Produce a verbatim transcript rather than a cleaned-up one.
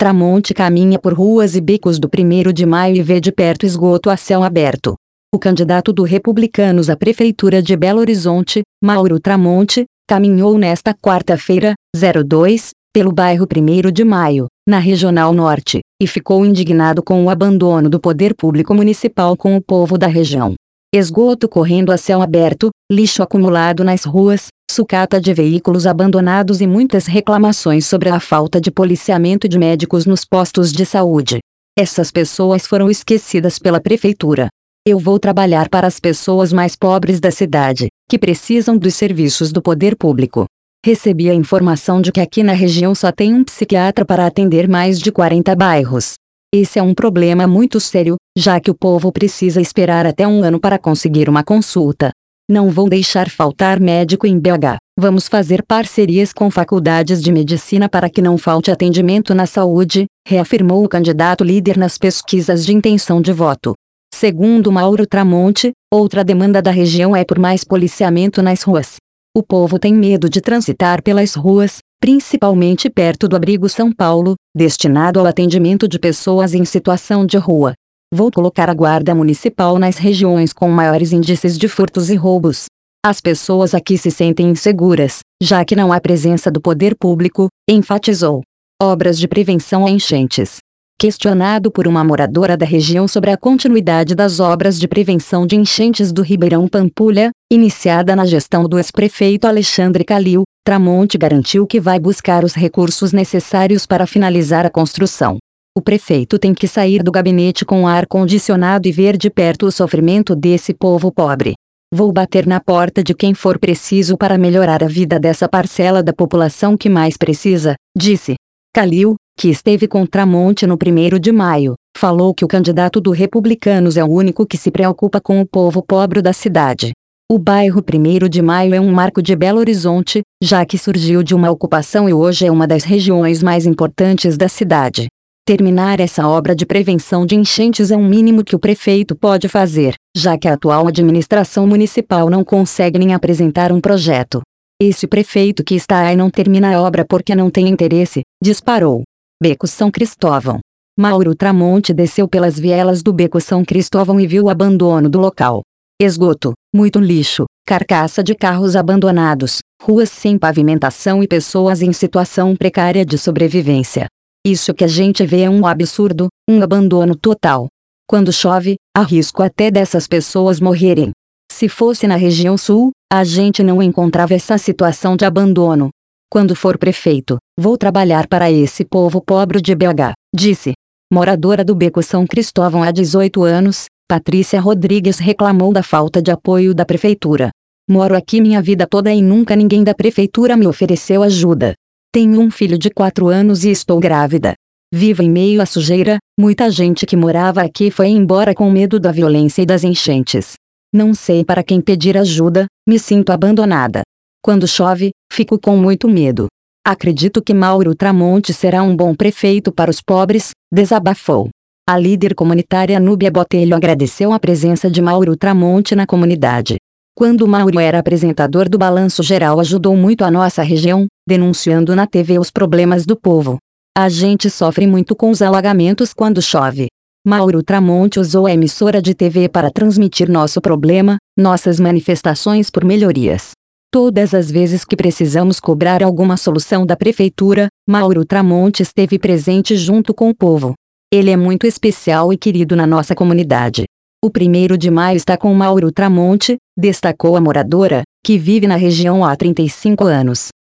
Tramonte caminha por ruas e becos do primeiro de maio e vê de perto esgoto a céu aberto. O candidato do Republicanos à Prefeitura de Belo Horizonte, Mauro Tramonte, caminhou nesta quarta-feira, dois, pelo bairro primeiro de maio, na Regional Norte, e ficou indignado com o abandono do poder público municipal com o povo da região. Esgoto correndo a céu aberto, lixo acumulado nas ruas, sucata de veículos abandonados e muitas reclamações sobre a falta de policiamento de médicos nos postos de saúde. Essas pessoas foram esquecidas pela prefeitura. Eu vou trabalhar para as pessoas mais pobres da cidade, que precisam dos serviços do poder público. Recebi a informação de que aqui na região só tem um psiquiatra para atender mais de quarenta bairros. Esse é um problema muito sério, já que o povo precisa esperar até um ano para conseguir uma consulta. Não vou deixar faltar médico em B H. Vamos fazer parcerias com faculdades de medicina para que não falte atendimento na saúde, reafirmou o candidato líder nas pesquisas de intenção de voto. Segundo Mauro Tramonte, outra demanda da região é por mais policiamento nas ruas. O povo tem medo de transitar pelas ruas, principalmente perto do Abrigo São Paulo, destinado ao atendimento de pessoas em situação de rua. Vou colocar a guarda municipal nas regiões com maiores índices de furtos e roubos. As pessoas aqui se sentem inseguras, já que não há presença do poder público, enfatizou. Obras de prevenção a enchentes. Questionado por uma moradora da região sobre a continuidade das obras de prevenção de enchentes do Ribeirão Pampulha, iniciada na gestão do ex-prefeito Alexandre Calil, Tramonte garantiu que vai buscar os recursos necessários para finalizar a construção. O prefeito tem que sair do gabinete com ar-condicionado e ver de perto o sofrimento desse povo pobre. Vou bater na porta de quem for preciso para melhorar a vida dessa parcela da população que mais precisa, disse. Calil, que esteve com Tramonte no primeiro de maio, falou que o candidato do Republicanos é o único que se preocupa com o povo pobre da cidade. O bairro primeiro de maio é um marco de Belo Horizonte, já que surgiu de uma ocupação e hoje é uma das regiões mais importantes da cidade. Terminar essa obra de prevenção de enchentes é um mínimo que o prefeito pode fazer, já que a atual administração municipal não consegue nem apresentar um projeto. Esse prefeito que está aí não termina a obra porque não tem interesse, disparou. Beco São Cristóvão. Mauro Tramonte desceu pelas vielas do Beco São Cristóvão e viu o abandono do local. Esgoto, muito lixo, carcaça de carros abandonados, ruas sem pavimentação e pessoas em situação precária de sobrevivência. Isso que a gente vê é um absurdo, um abandono total. Quando chove, há risco até dessas pessoas morrerem. Se fosse na região sul, a gente não encontrava essa situação de abandono. Quando for prefeito, vou trabalhar para esse povo pobre de B H, disse. Moradora do Beco São Cristóvão há dezoito anos, Patrícia Rodrigues reclamou da falta de apoio da prefeitura. Moro aqui minha vida toda e nunca ninguém da prefeitura me ofereceu ajuda. Tenho um filho de quatro anos e estou grávida. Vivo em meio à sujeira, muita gente que morava aqui foi embora com medo da violência e das enchentes. Não sei para quem pedir ajuda, me sinto abandonada. Quando chove, fico com muito medo. Acredito que Mauro Tramonte será um bom prefeito para os pobres, desabafou. A líder comunitária Núbia Botelho agradeceu a presença de Mauro Tramonte na comunidade. Quando Mauro era apresentador do Balanço Geral ajudou muito a nossa região, denunciando na T V os problemas do povo. A gente sofre muito com os alagamentos quando chove. Mauro Tramonte usou a emissora de T V para transmitir nosso problema, nossas manifestações por melhorias. Todas as vezes que precisamos cobrar alguma solução da prefeitura, Mauro Tramonte esteve presente junto com o povo. Ele é muito especial e querido na nossa comunidade. O primeiro de maio está com Mauro Tramonte, destacou a moradora, que vive na região há trinta e cinco anos.